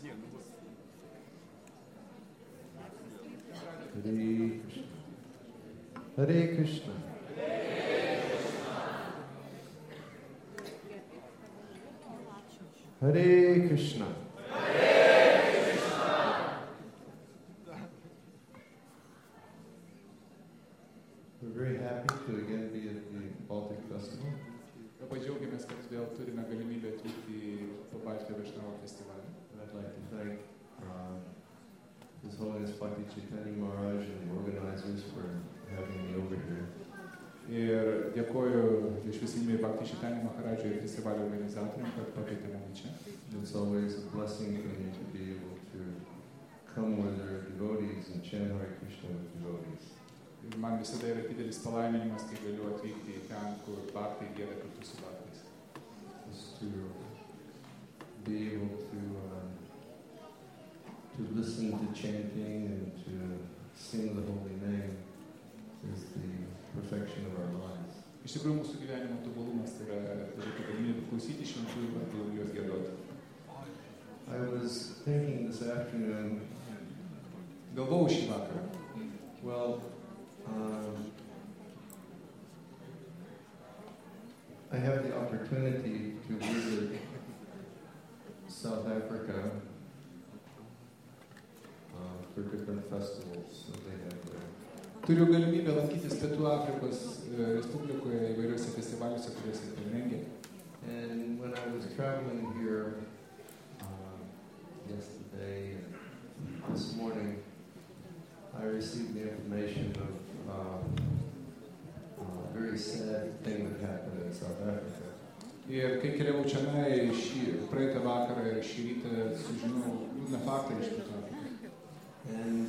Hare Krishna. Hare Krishna. We're very happy to again be at the Baltic Festival. Labai džiaugiamės, kad vėl turime galimybę atvykti į Pabaltijo Vaišnavo festivalį. I'd like to thank His Holiness Bhakti Chaitanya Maharaj and the organizers for having me over here. Ir dėkoju iš visimai Bhakti Chaitanya Maharajui ir festivalio organizatoriams, kad pakvietė mane čia. It's always a blessing for me to be able to come where there are devotees and chant Hare Krishna with devotees. Ir man visada yra didelis palaiminimas, kai galiu atvykti į ten, kur bhaktai gieda kartu su bhaktais. Just to be able to listen to chanting and to sing the holy name is the perfection of our lives. Iš tikrųjų, mūsų gyvenimo tobulumas tai yra turėti galimybę klausyti šventųjų vardų ir juos giedoti. I was thinking this afternoon, Galvojau šį vakarą. well, I have the opportunity to visit South Africa for different festivals that they have there. Turiu galimybę lankytis Pietų Afrikos Respublikoje įvairiuose festivaliuose, kuriuose tai rengia. And when I was traveling here yesterday and this morning, I received the information of a very sad thing that happened in South Africa. Ir kai keliavau čionai praeitą vakarą ir šį rytą sužinau liūdną faktą iš Pietų Afrikos. And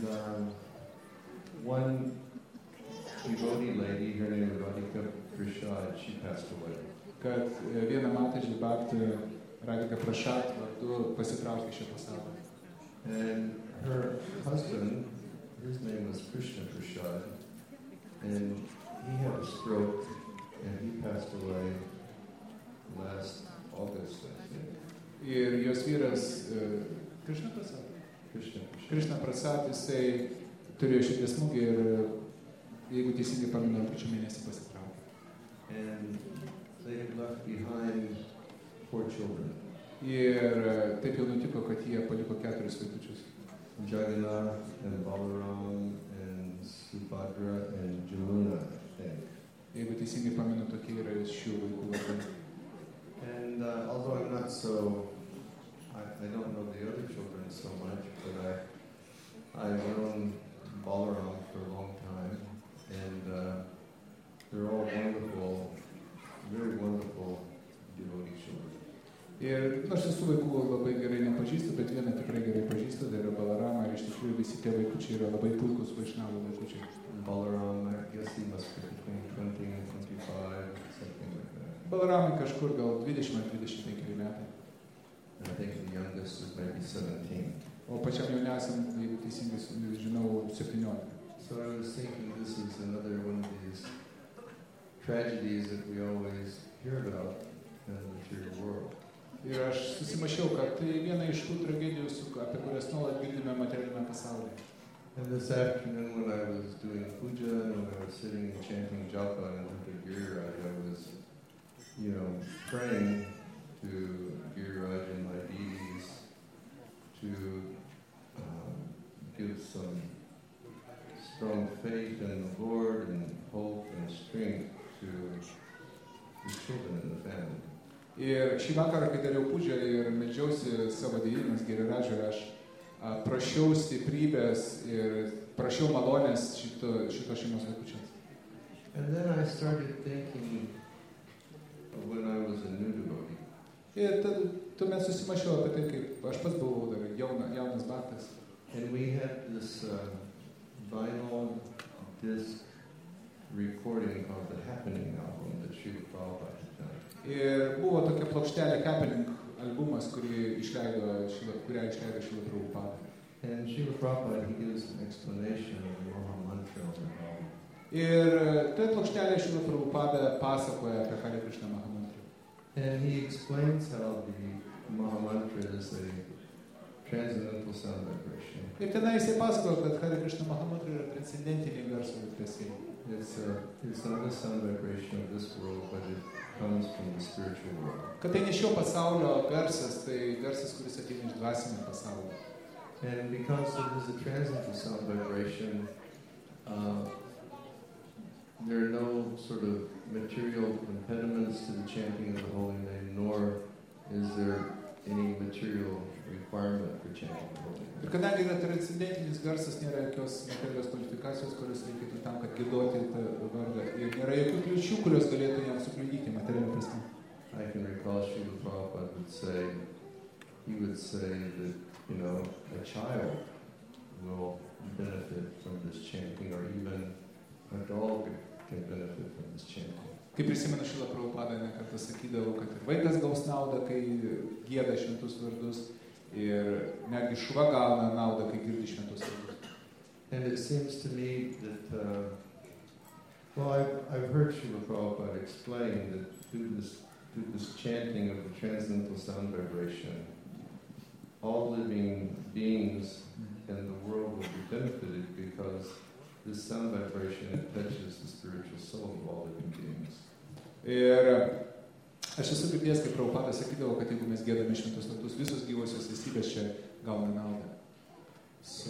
one devotee lady, her name is Radhika Prasad, she passed away. Kad viena Mataji Bhakti Radhika Prasad vardu pasitraukė iš šio pasaulio. And her husband, his name was Krishna Prasad, and he had a stroke and he passed away last August, I think. Ir jos vyras Krishna Prasad. Krishna Prasad, jisai turėjo širdies smūgį ir, jeigu teisingai pamenu, rugpjūčio mėnesį pasitraukė. And they had left behind 4 children. Ir taip jau nutiko, kad jie paliko 4 vaikučius. Jagannath and Balaram and Subhadra and Jamuna, I think. Jeigu teisingai pamenu, tokie yra šių vaikų vardai. And although I'm not so, I don't know the other children so much, but I've known Balaram for a long time, and they're all wonderful, very wonderful devotee children. Ir aš visų vaikų labai gerai nepažįstu, bet vieną tikrai gerai pažįstu, tai yra Balarama, ir iš tikrųjų visi tie vaikučiai yra labai puikus Vaišnavų vaikučiai. Balaram, I guess he must be between 20 and 25, something like that. Balaramai kažkur gal 20 ar 25 metai. And I think the youngest is maybe 17. O pačiam jauniausiam, jeigu teisingai žinau, 17. So I was thinking this is another one of these tragedies that we always hear about in the material world. Ir aš susimąsčiau, kad tai viena iš tų tragedijų, apie kurias nuolat girdime materialiame pasaulyje. And this afternoon when I was doing puja and when I was sitting and chanting japa and the Giriraj, I was, praying to Giriraj and my deities to give some strong faith in the Lord and hope and strength to the children in the family. Ir šį vakarą, kai dariau pužę ir meldžiausi savo deidimis Girirajui, aš prašiau stiprybės ir prašiau malonės šito šeimos vaikučiams. And then I started thinking of when I was a new devotee. Ir tuomet susimąsčiau apie tai, kaip aš pats buvau dar jaunas bhaktas. And we had this vinyl disc recording of the Happening album that Srila Prabhupada had done. Ir buvo tokia plokštelė Happening albumas, kurią išleido Srila Prabhupada. And Srila Prabhupada, he gives an explanation of the Maha Mantra of the album. Ir toje plokštelėje Srila Prabhupada pasakoja apie Hare Krishna Maha Mantrą. And he explains how the Maha Mantra is a transcendental sound vibration. Ir tenai jisai pasakojo, kad Hare Krishna Mahamantra yra transcendentiniai garso virpesiai. It's not a sound vibration of this world, but it comes from the spiritual world. Kad tai ne šio pasaulio garsas, tai garsas, kuris ateina iš dvasinio pasaulio. And because it is a transcendental sound vibration, there are no sort of material impediments to the chanting of the holy name, nor is there any material requirement for chanting the holy name. Ir kadangi yra transcendentinis garsas, nėra jokios materialios kvalifikacijos, kurios reikėtų tam, kad giedoti tą vardą. Ir nėra jokių kliūčių, kurios galėtų jam sukliudyti materialią prasme. I can recall Srila Prabhupada would say that, a child will benefit from this chanting, or even a dog can benefit from this chanting. Kaip prisimenu, Šrila Prabhupada ne kartą sakydavo, kad ir vaikas gaus naudą, kai gieda šventus vardus, ir netgi šuva gauna naudą, kai girdi šventus vardus. And it seems to me that, I've heard Srila Prabhupada explain that through this chanting of the transcendental sound vibration, all living beings in the world will be benefited because this sound vibration touches the spiritual soul of all living beings. Ir aš esu girdėjęs, kaip Prabhupada sakydavo, kad jeigu mes giedame šventus vardus, visos gyvosios esybės čia gauna naudą. So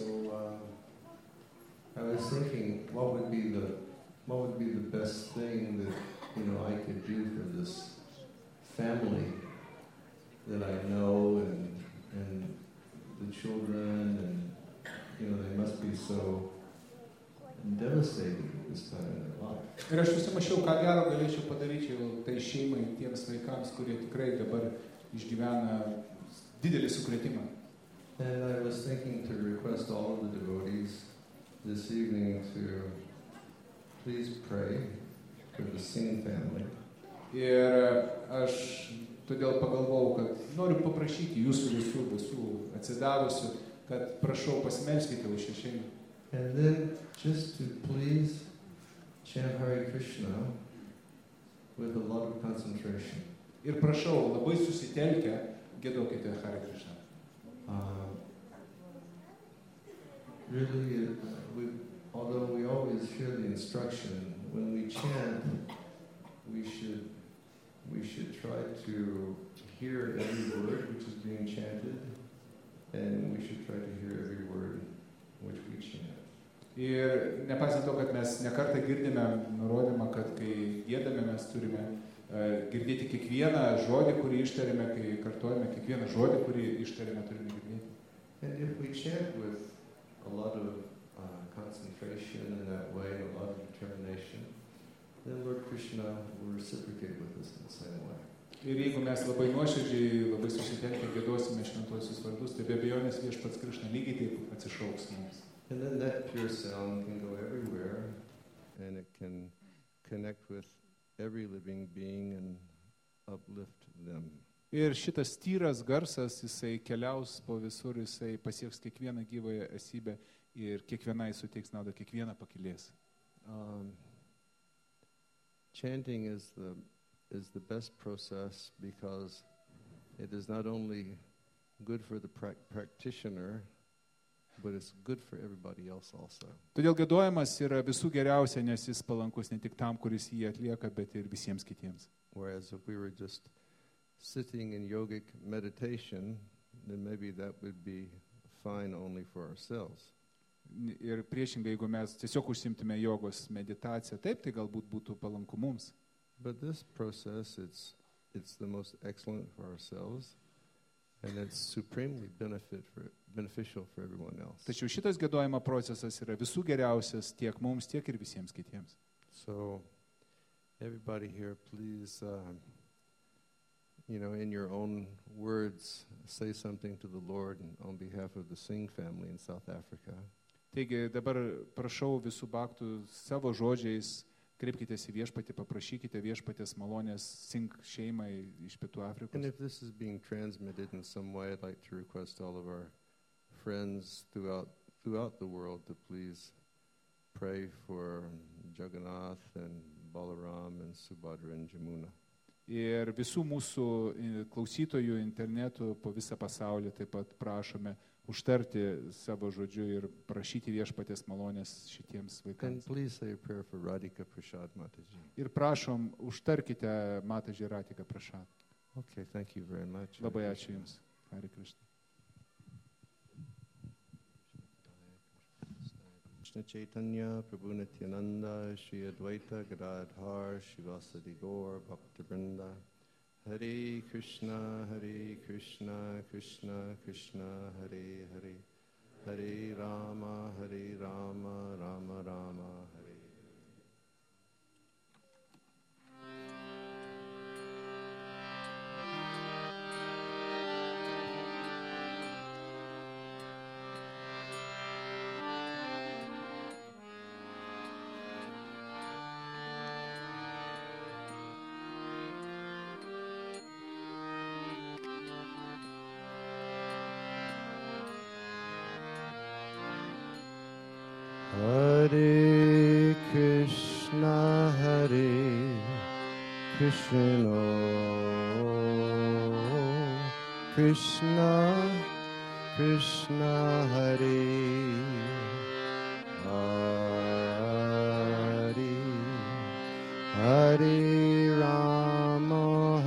I was thinking, what would be the best thing that I could do for this family that I know, and the children, and they must be so devastated at this time in their life. Ir aš susimašiau, ką gero galėčiau padaryti tai šeimai, tiems vaikams, kurie tikrai dabar išgyvena didelį sukrėtimą. And I was thinking to request all of the devotees this evening to please pray for the Singh family. Ir aš todėl pagalvojau, kad noriu paprašyti jūsų visų atsidavusių, kad prašau pasimelskite už šią šeimą. And then just to please chant Hare Krishna with a lot of concentration. Ir prašau, labai susitelkę, giedokite Hare Krishna. Really, although we always hear the instruction, when we chant, we should try to hear every word which is being chanted, and we should try to hear every word which we chant. Ir nepaisant to, kad mes nekartą girdime nurodymą, kad kai giedame, mes turime girdėti kiekvieną žodį, kurį ištariame, kai kartuojame kiekvieną žodį, kurį ištariame, turime girdėti. And if we chant with a lot of concentration in that way, a lot of determination, then Lord Krishna will reciprocate with us in the same way. Ir jeigu mes labai nuoširdžiai, labai susitelkę giedosime šventuosius vardus, tai be abejonės Viešpats Krishna lygiai taip atsišauks mums. And then that pure sound can go everywhere, and it can connect with every living being and uplift them. Ir šitas tyras garsas, jisai keliaus po visur, jisai pasieks kiekvieną gyvąją esybę ir kiekvienai suteiks naudą, kiekvieną pakylės. Chanting is the best process because it is not only good for the practitioner, but it's good for everybody else also. Todėl giedojimas yra visų geriausia, nes jis palankus ne tik tam, kuris jį atlieka, bet ir visiems kitiems. Whereas if we were just sitting in yogic meditation, then maybe that would be fine only for ourselves. Ir priešingai, jeigu mes tiesiog užsimtume jogos meditaciją, taip, tai galbūt būtų palanku mums. But this process, it's the most excellent for ourselves, and it's supremely beneficial for everyone else. Tačiau šitas giedojimo procesas yra visų geriausias tiek mums, tiek ir visiems kitiems. So, everybody here, please, in your own words, say something to the Lord on behalf of the Singh family in South Africa. Taigi dabar prašau visų baktų savo žodžiais, kreipkitės į Viešpatį, paprašykite Viešpatės malonės Singh šeimai iš Pietų Afrikos. And if this is being transmitted in some way, I'd like to request all of our friends throughout the world to please pray for Jagannath and Balaram and Subhadra and Jamuna. Ir visų mūsų klausytojų internetu po visą pasaulį taip pat prašome užtarti savo žodžiu ir prašyti viešpaties malonės šitiems And vaikams. please say a prayer for Radhika Prasad Mataji. Ir prašom, užtarkite Mataji Ratiką Prasad. Okay, thank you very much. Labai ačiū Jums. Hare Krishna. Krishna Chaitanya, Prabhu Nityananda, Shri Advaita Gadadhar, Shivasadi Gaur, Bhaktivinoda. Hare Krishna, Krishna Krishna, Hare Hare. Hare Rama, Rama Rama, Hare. Hare Krishna, Krishna Krishna, Hare Hare, Hare Rama,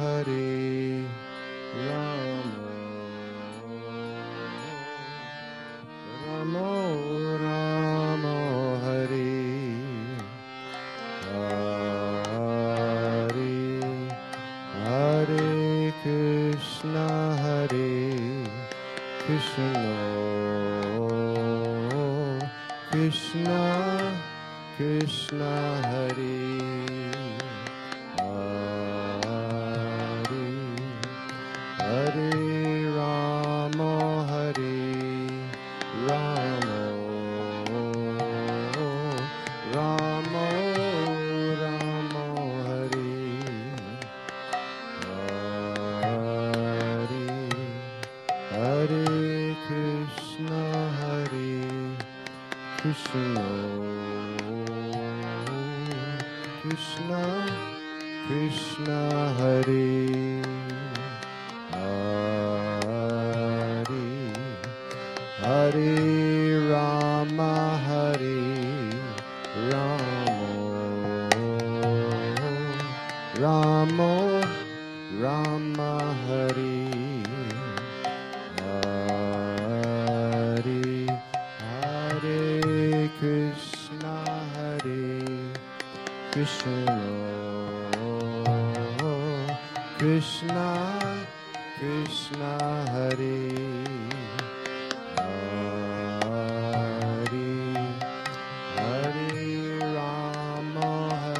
Rama Rama, Hare Hare, Hare Krishna, Krishna Krishna, Hare Hare, Hare Rama, Rama Rama, Hare Hare, Hare Krishna, Krishna Krishna, Hare Hare, Hare Rama, Rama Rama, Hare Hare, Hare Krishna, Krishna Krishna, Hare Hare, Hare Rama,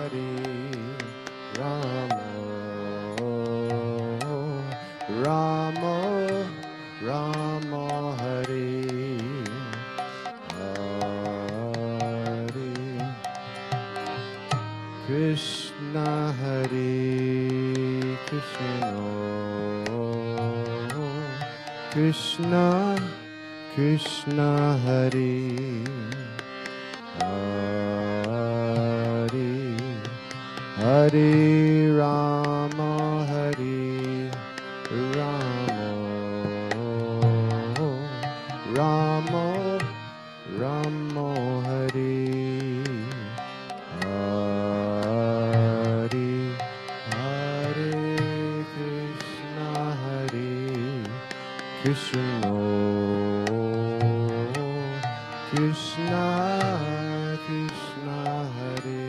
Rama Rama, Hare Hare, Krishna, Krishna Krishna, Hare Hare, Hare Rama, Rama Rama, Hare Hare, Hare Krishna, Krishna Krishna Hare.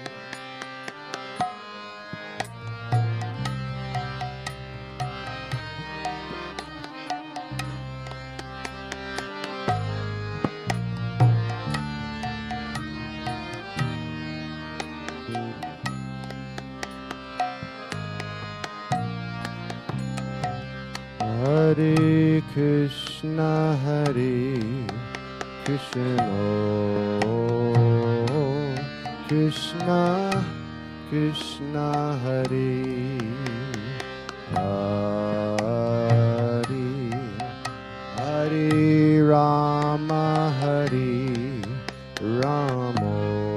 Hare Krishna, Krishna Krishna, Hare Hare, Hare Rama, Rama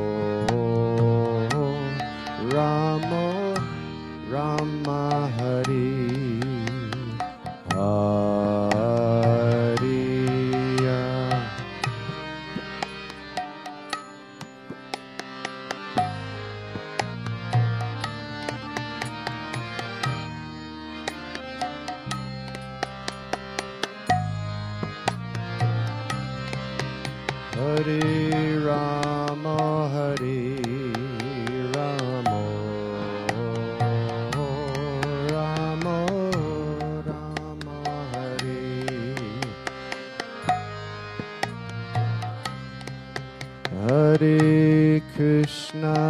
Rama, Hare Hare,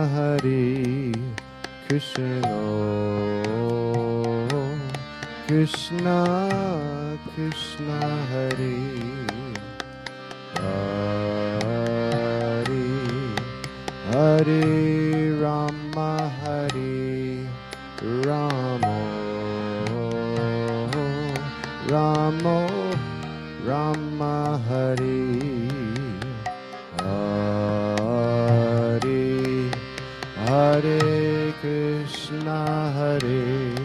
Hare Krishna Krishna Krishna Hare Hare Hare Rama Hare Rama Rama Rama Hare Hare Hare Krishna Hare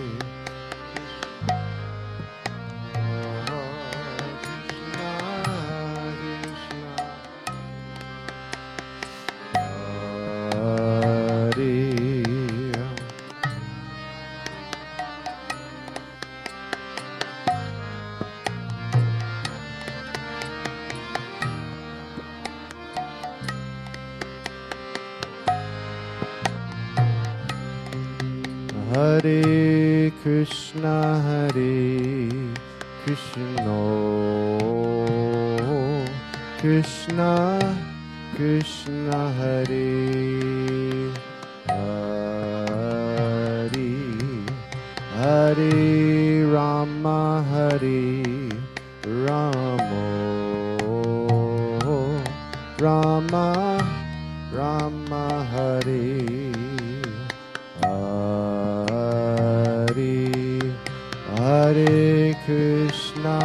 Hare Krishna Krishna Krishna Krishna Hare Hare Hare Rama Hare Rama Rama Rama Hare Hare Krishna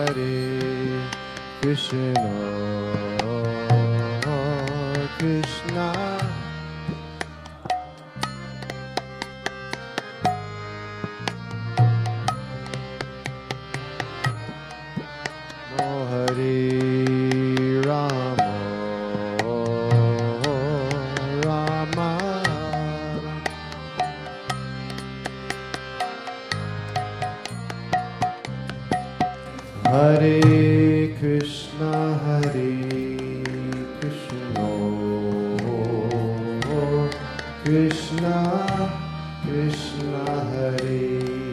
Krishna Krishna Hare Rama Rama Hare Krishna Krishna Krishna Krishna Hare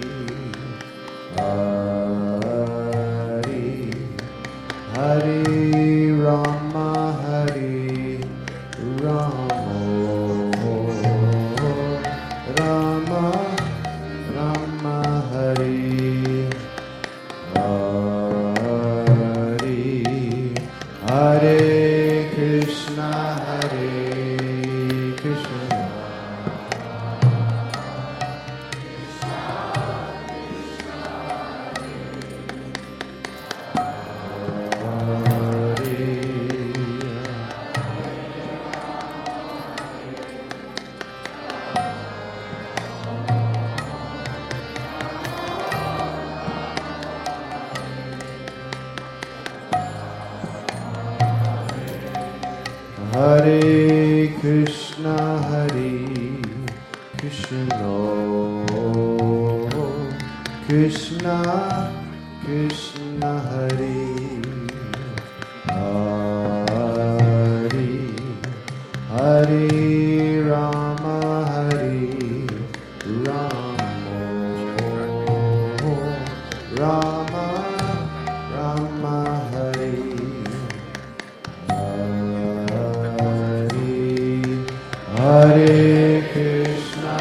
Hare Hare Rama Hare Rama Rama Rama Hare Hare Krishna Krishna Hare Krishna Krishna Krishna Krishna Hare Hare Hare Rama Hare Rama Rama Rama Hare Hare Krishna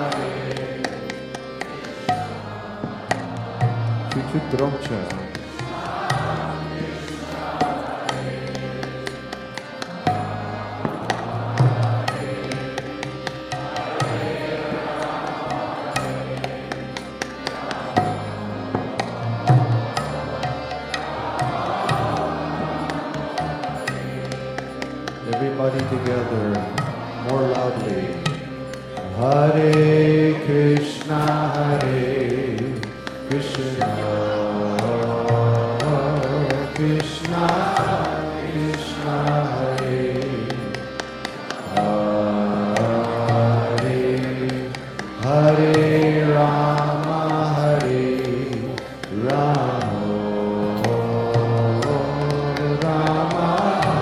Чуть-чуть громче. Everybody together, more loudly. Hare Krishna Krishna Krishna Krishna Hare Hare Hare Rama Hare Rama Rama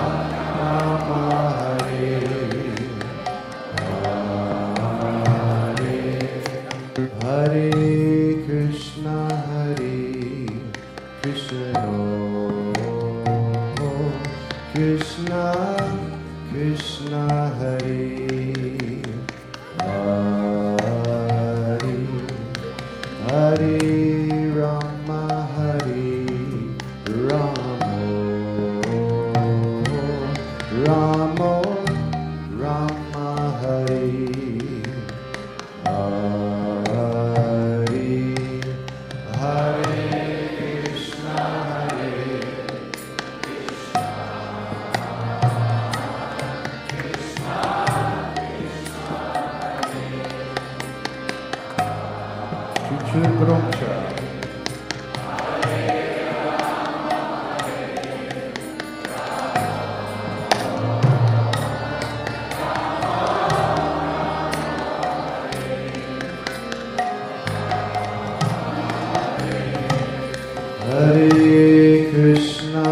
Rama Hare чуть-чуть громче. Hare Krishna,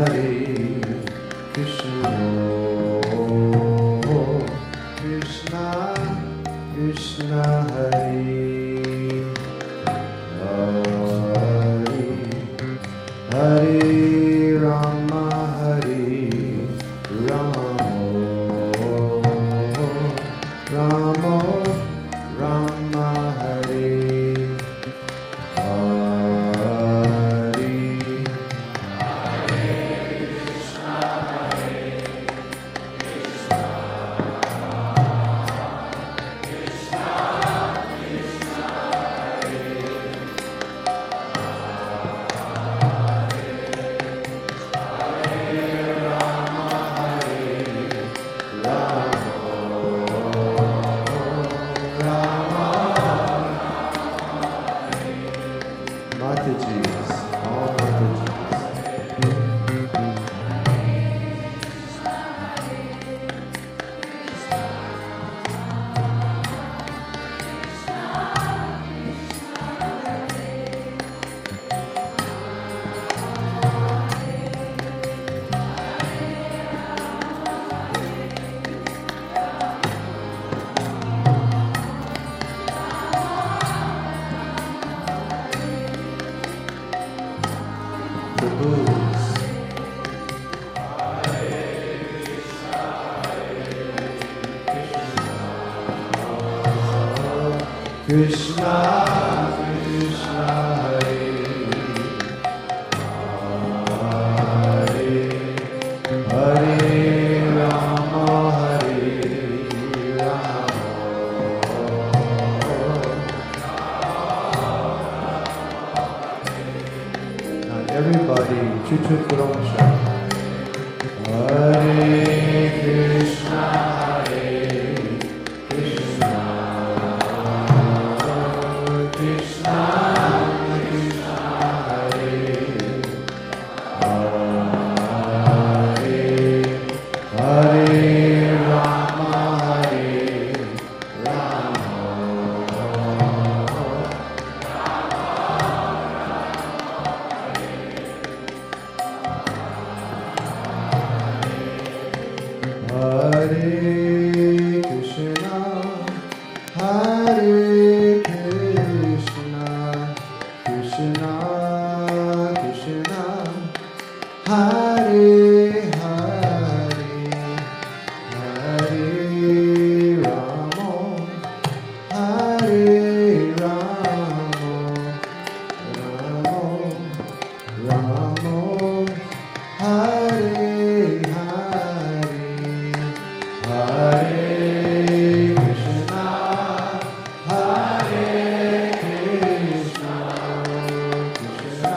Krishna Krishna, Hare Hare Rama, Rama Rama, Hare Mataji's, all Krishna, Krishna, Hare Hare Rama, Now everybody, chut-chut gramsha. Hare Krishna, Krishna Krishna, Krishna, Hare Hare Rama, Hare Krishna, Hare Krishna, Krishna Krishna, Hare Hare, Hare Rama, Hare Rama, Rama Hare Hare, Hare Krishna, Hare Krishna, Krishna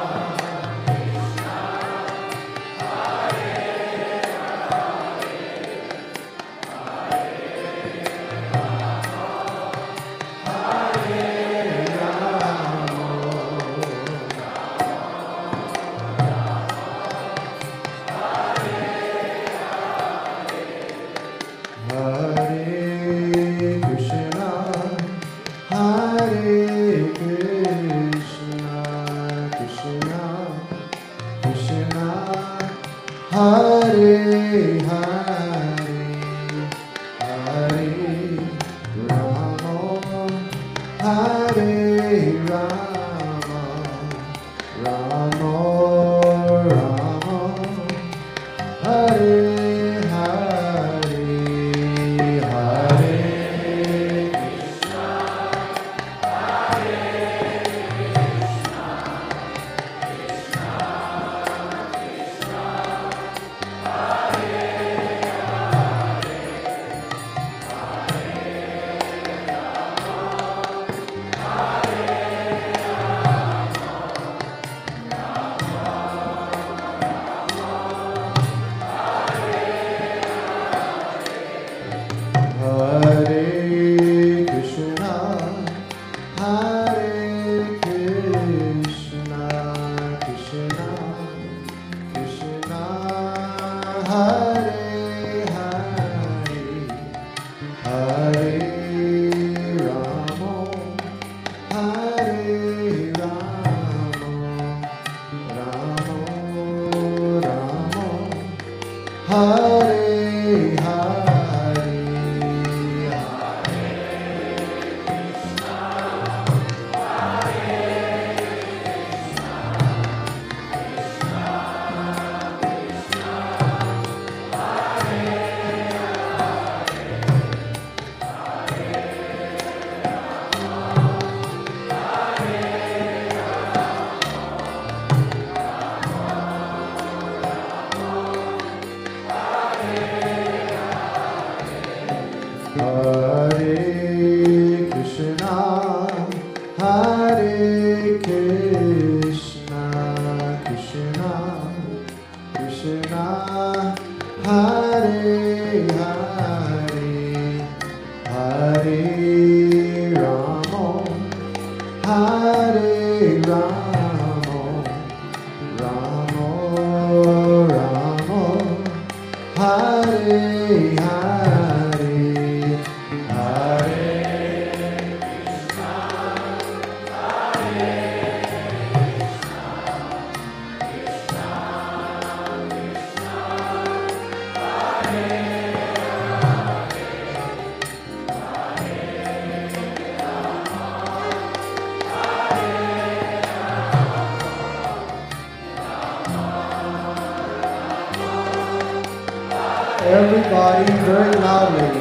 Hare Krishna, Hare Krishna, Krishna Krishna, Hare Hare, Hare Rama, Hare Rama, Rama Rama, Hare Hare, Hare Hare Everybody very loudly.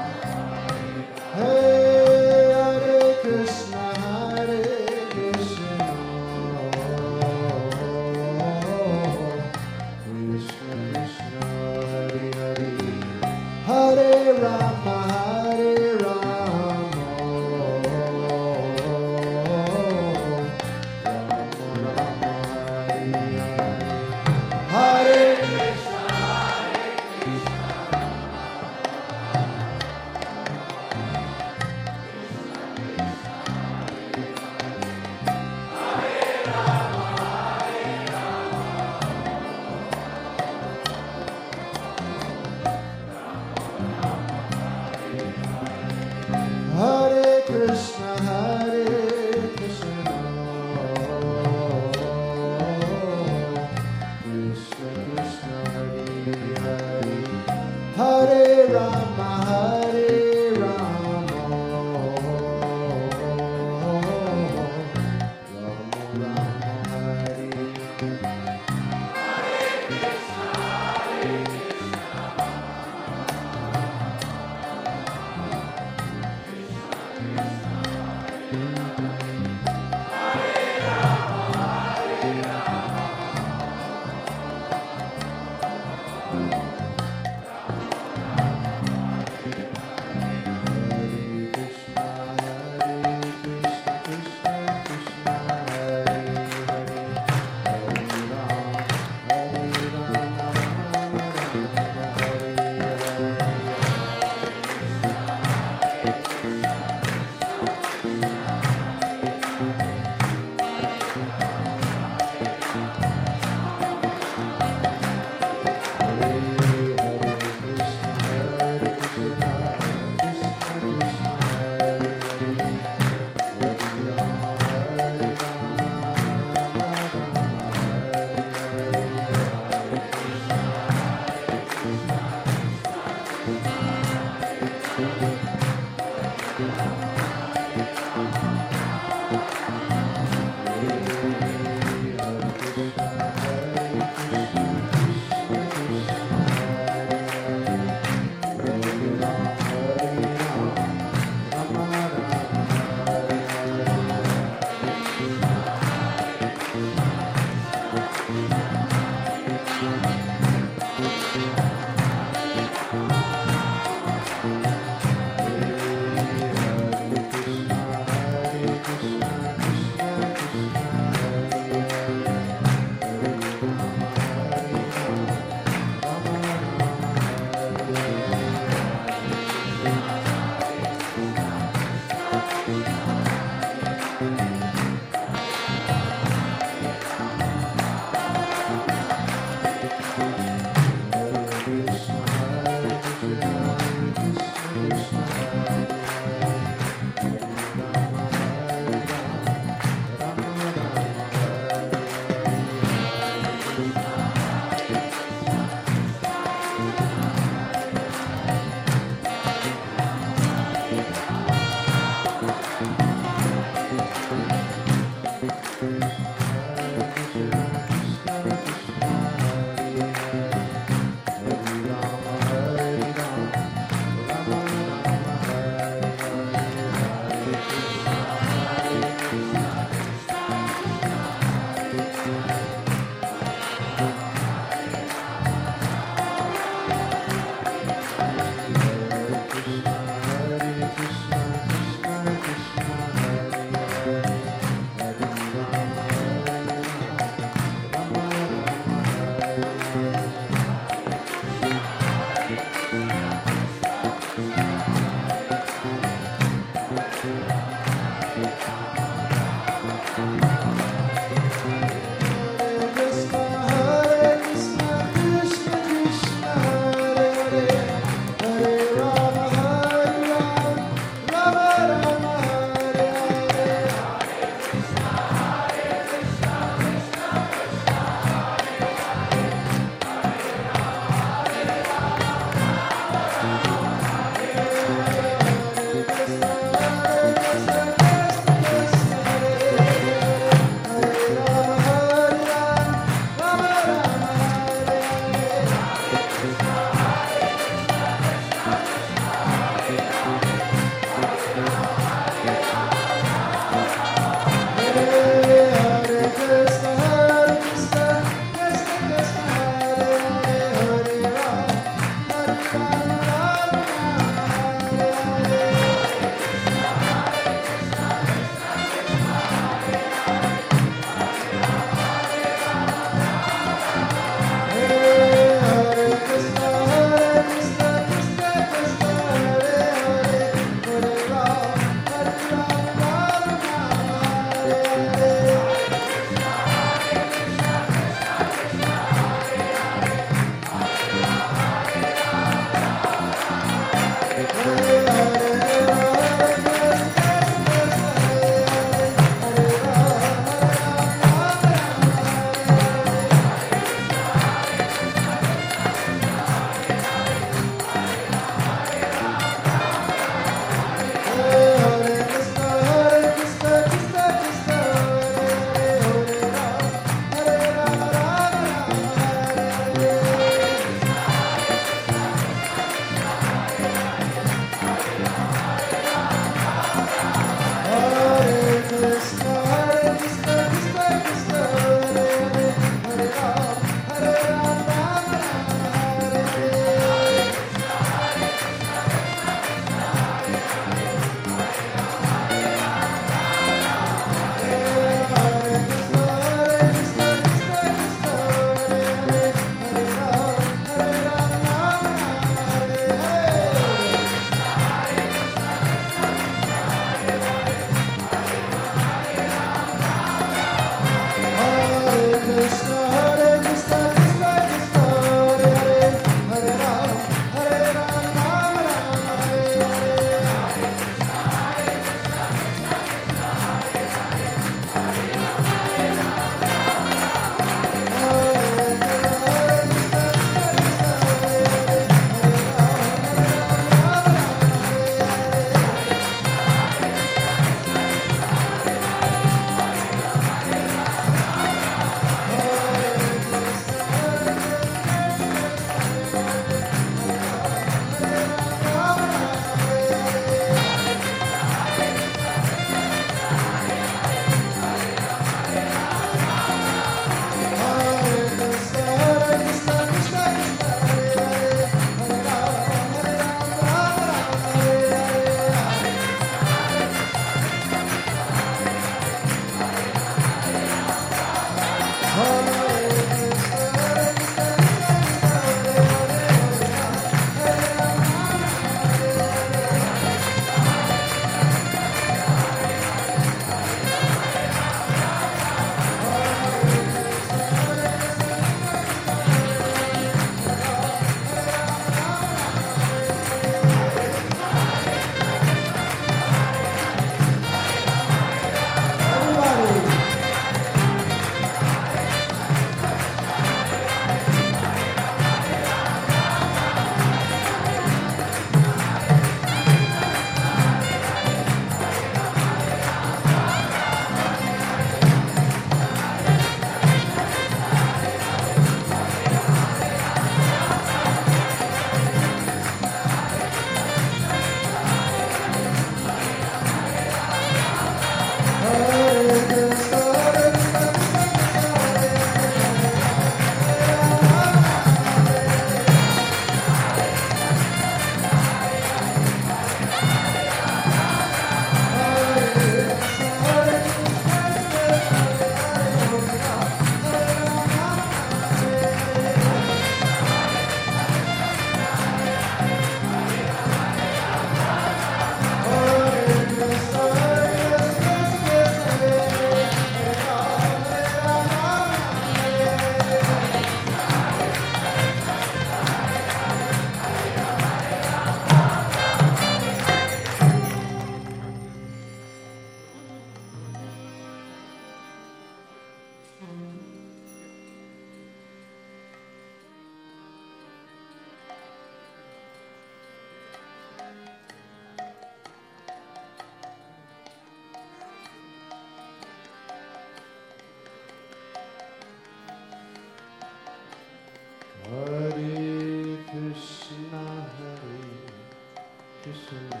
Krishna,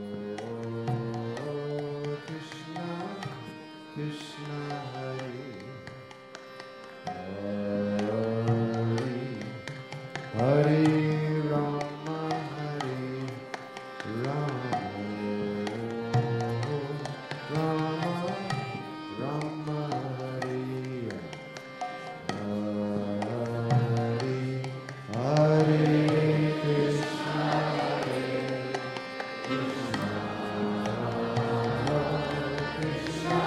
Krishna, Krishna Hare, Hare Rama, Hare Rama, Rama Rama, Hare Hare Krishna, Krishna Krishna,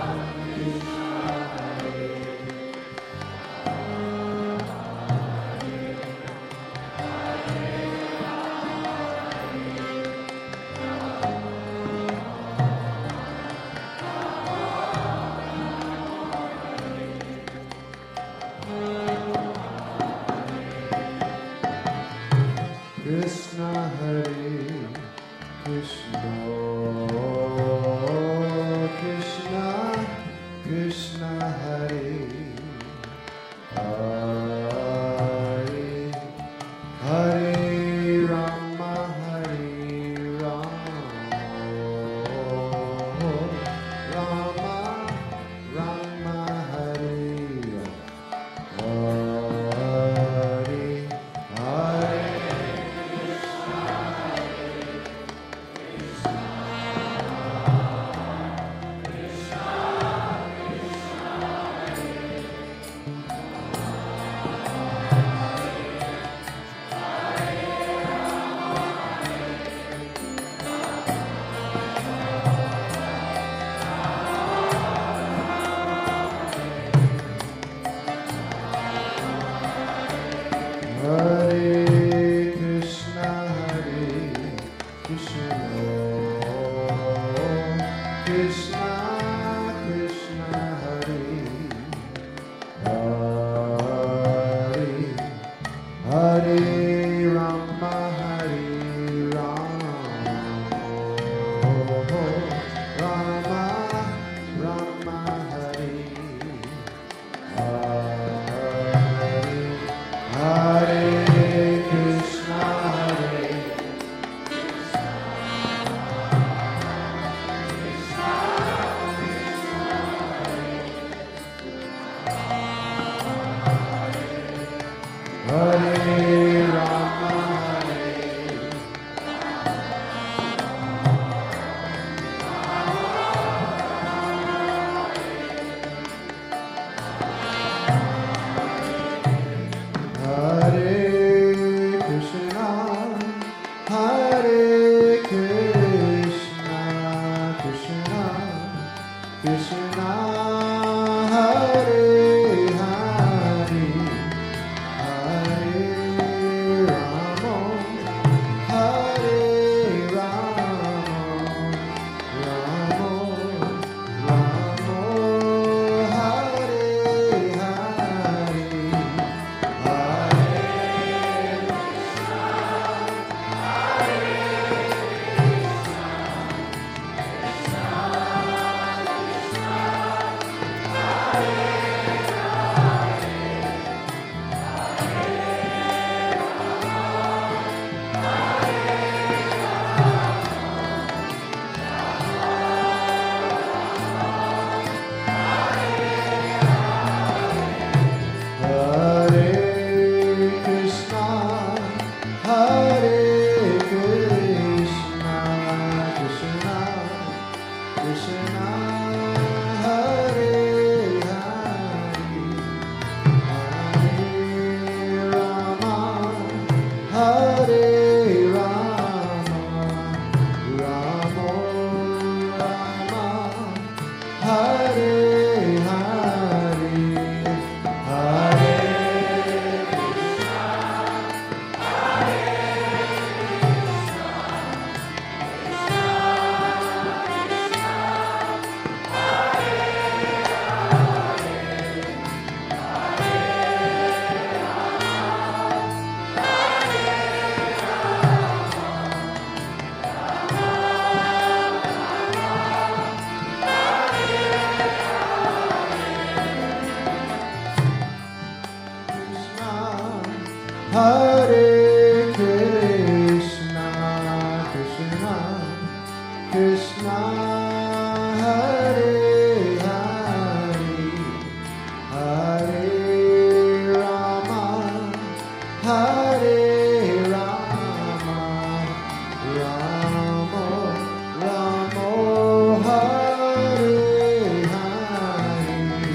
Krishna Hare Krishna, Krishna Krishna Hare Hare, Hare Rama, Hare Rama, Rama Rama, Hare Hare, Hare Hare Krishna, Hare Krishna, Krishna Krishna, Hare Hare, Hare Rama, Hare Rama, Rama Rama, Hare Hare Krishna, Hare Krishna, Hare Hare, Hare Rama, Hare Rama, Rama Rama, Hare Hare.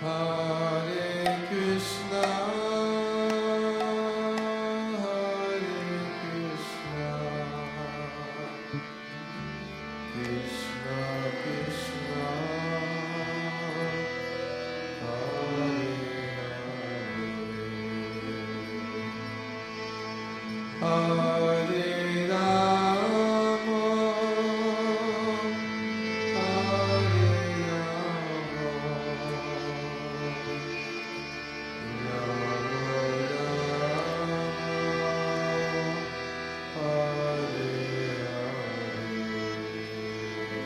Hare Krishna, Krishna Krishna, Hare Hare, Hare Rama, Hare Rama,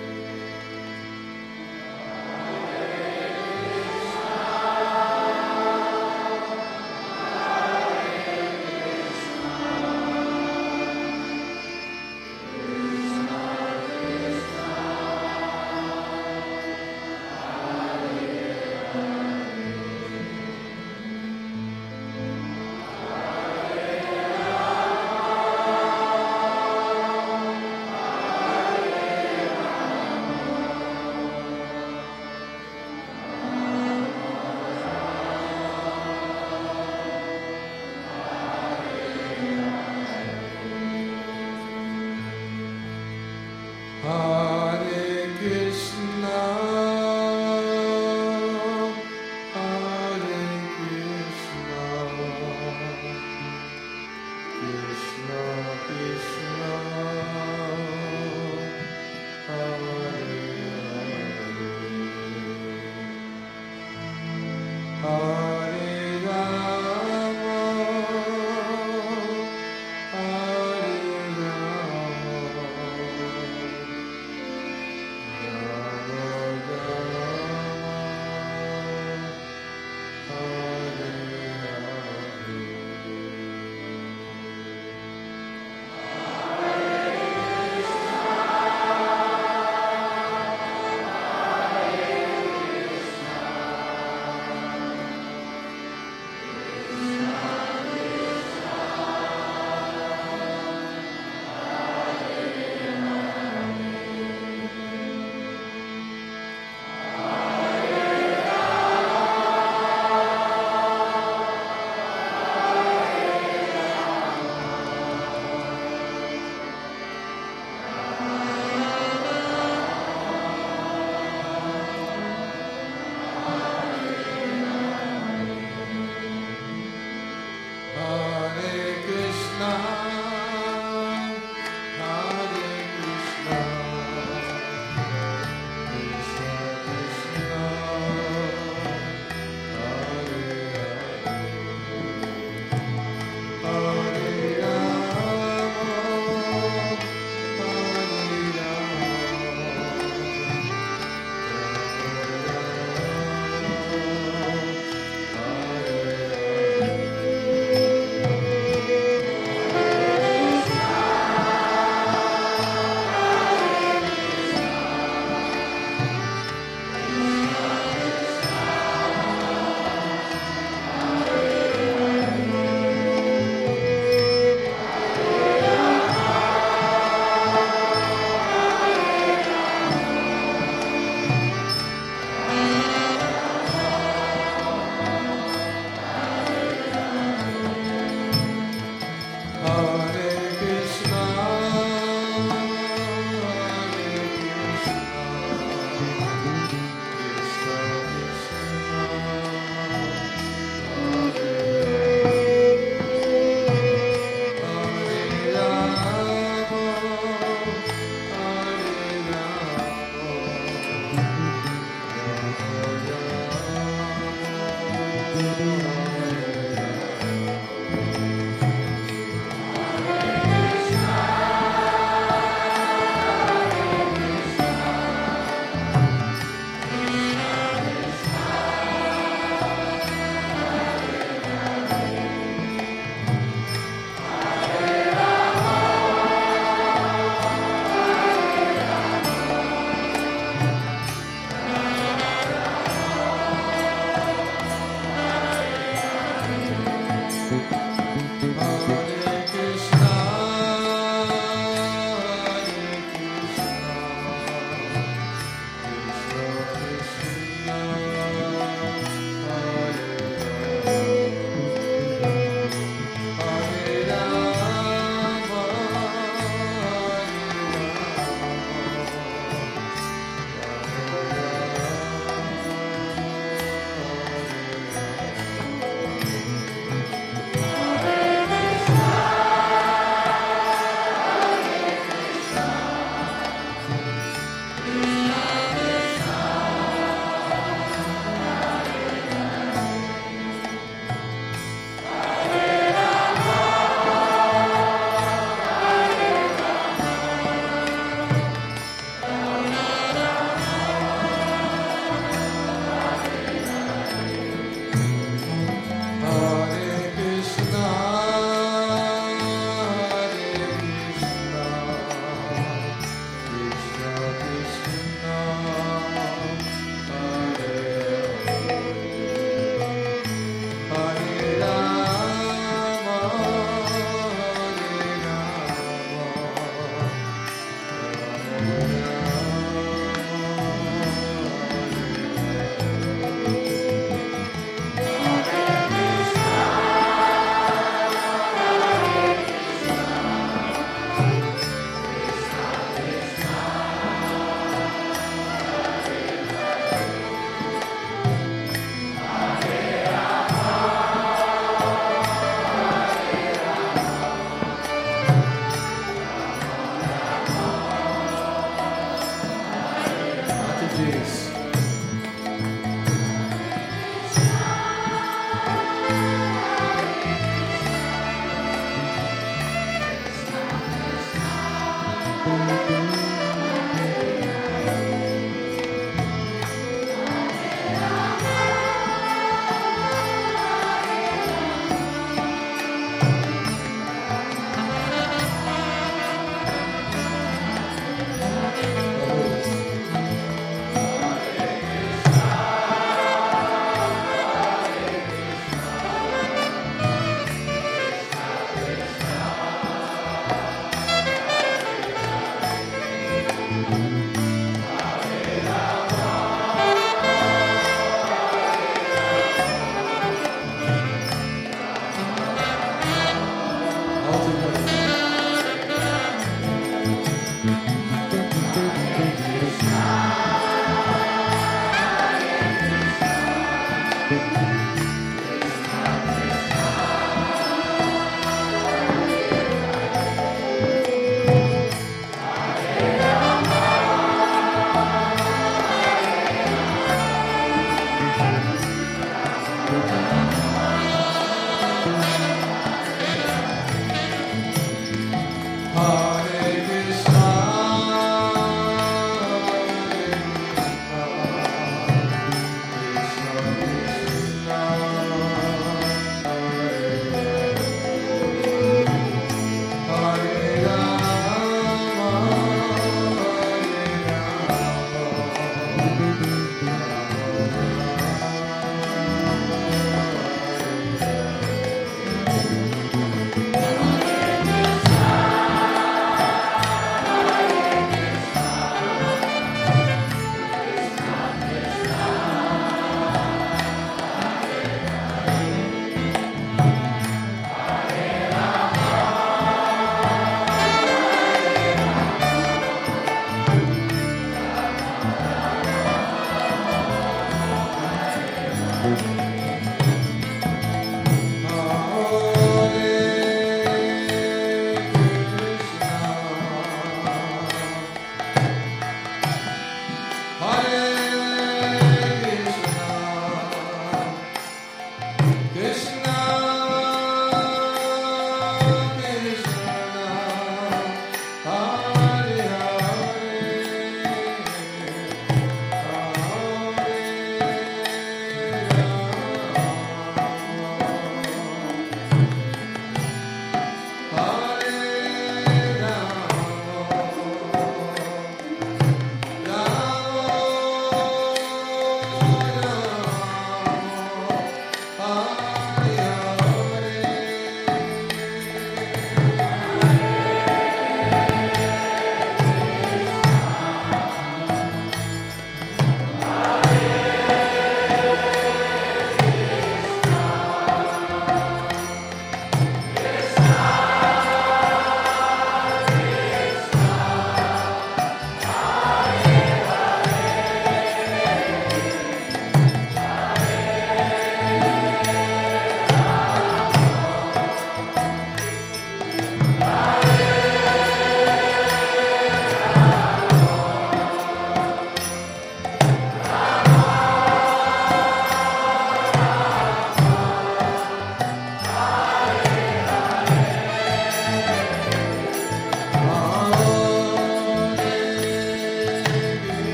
ateis.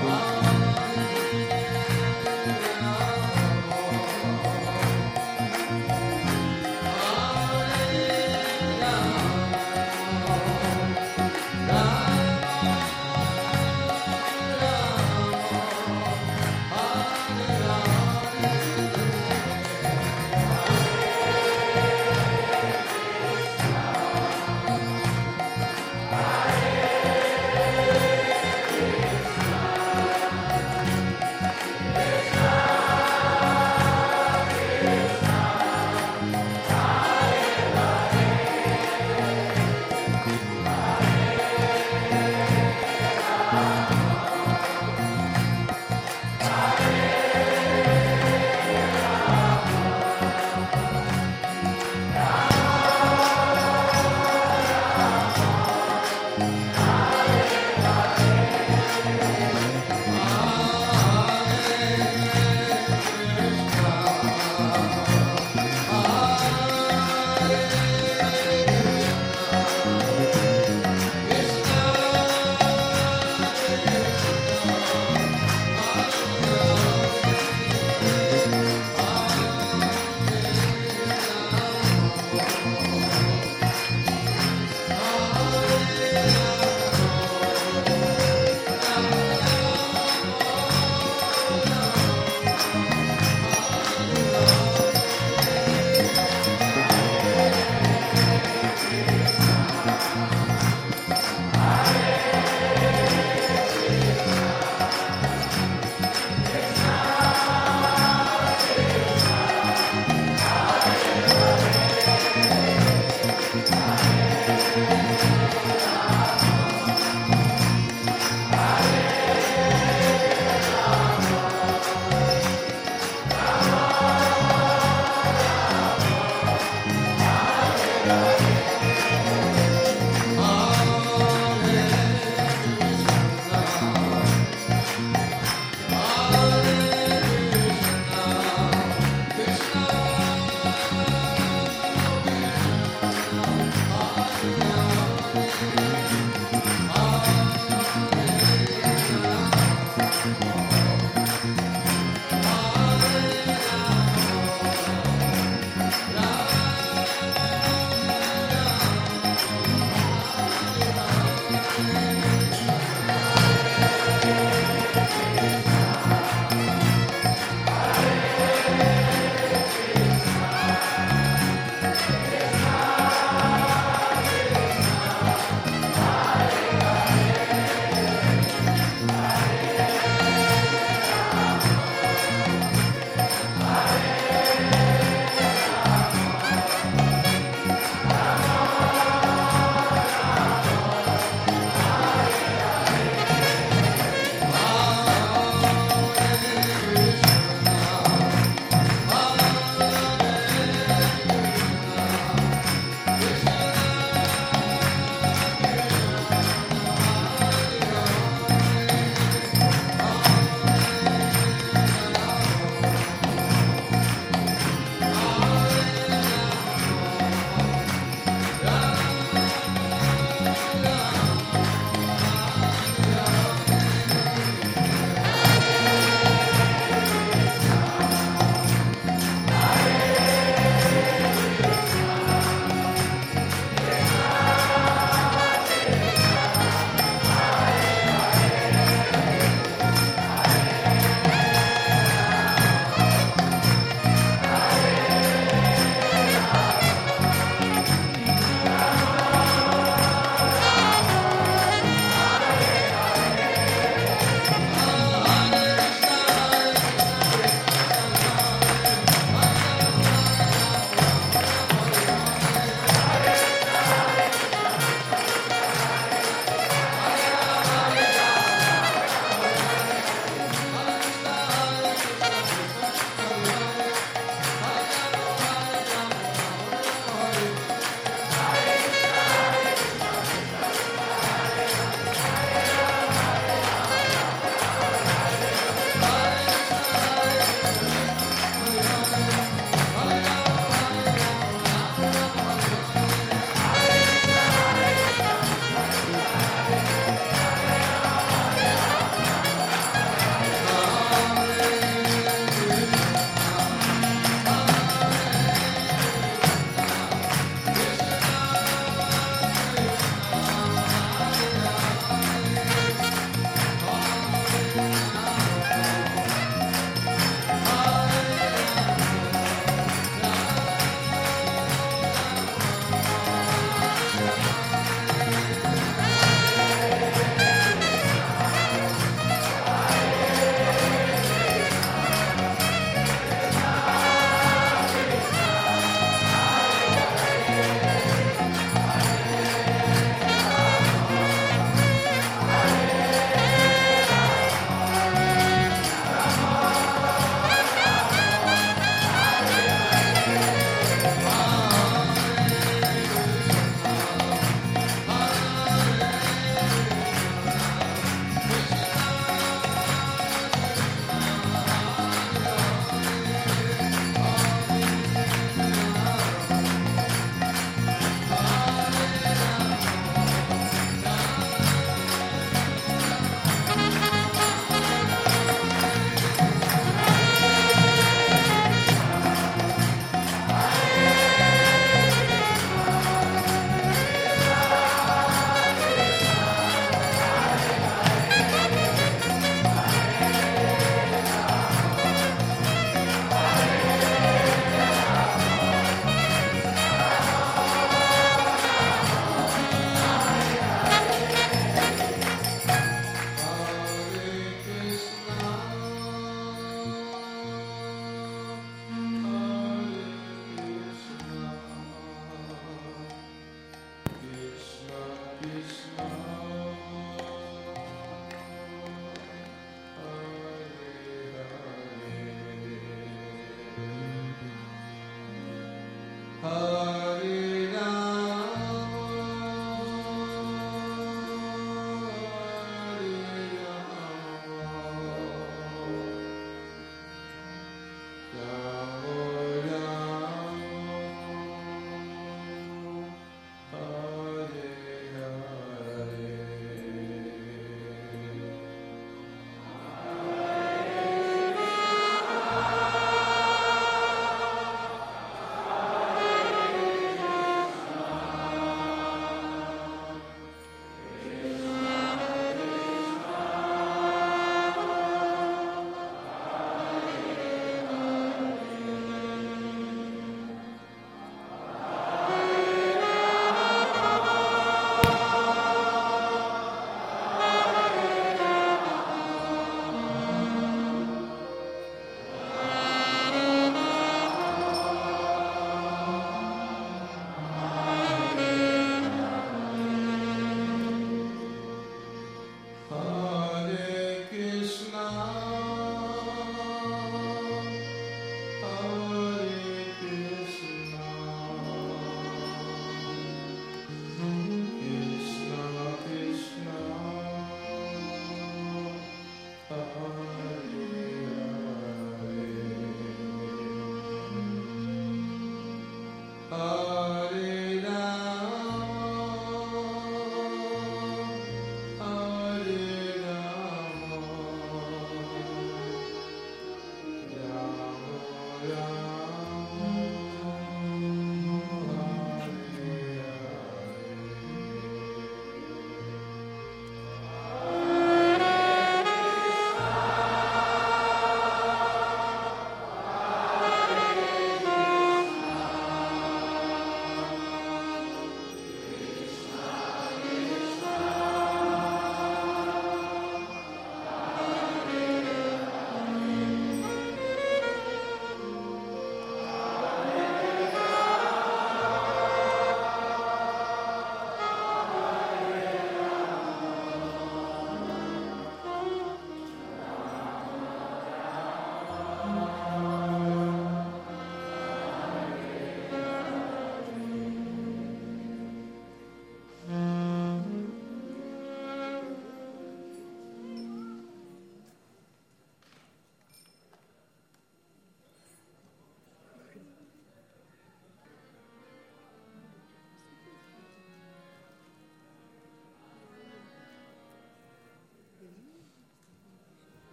Hare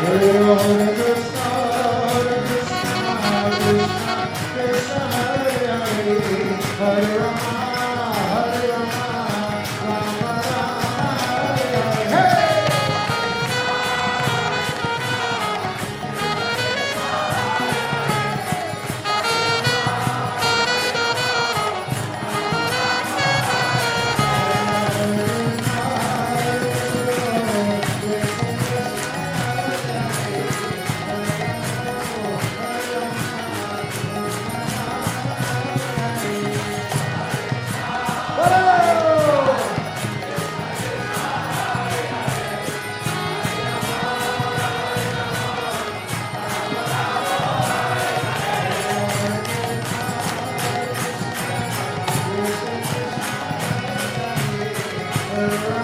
Hare